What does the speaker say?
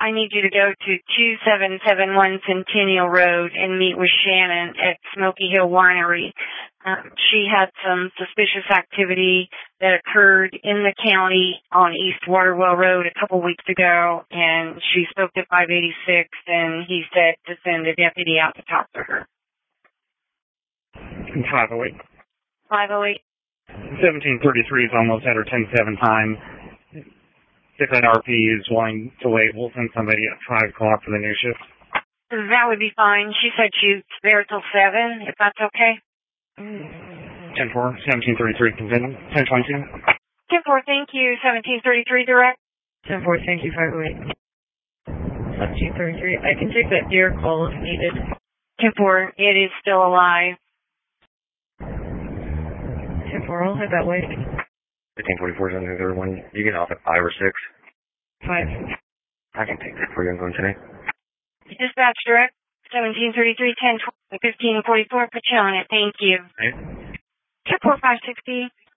I need you to go to 2771 Centennial Road and meet with Shannon at Smoky Hill Winery. She had some suspicious activity that occurred in the county on East Waterwell Road a couple weeks ago, and she spoke to 586, and he said to send a deputy out to talk to her. 508. 508. 1733 is almost at her 10-7 time. If an RP is wanting to wait, we'll send somebody at 5 o'clock for the new shift. That would be fine. She said she's there till 7, if that's okay. 10-4, 1733, continue. 10-22. 10-4, thank you. 1733, direct. 10-4, thank you, 508. 1733, I can take that deer call if needed. 10-4, it is still alive. 10-4, I'll head that way. 1544, 1731, you get off at 5 or 6? 5. I can take that for you. I'm going today. Dispatch direct, 1733, 10-12, 1544, put you on it. Thank you. Hey. 10-4, 560.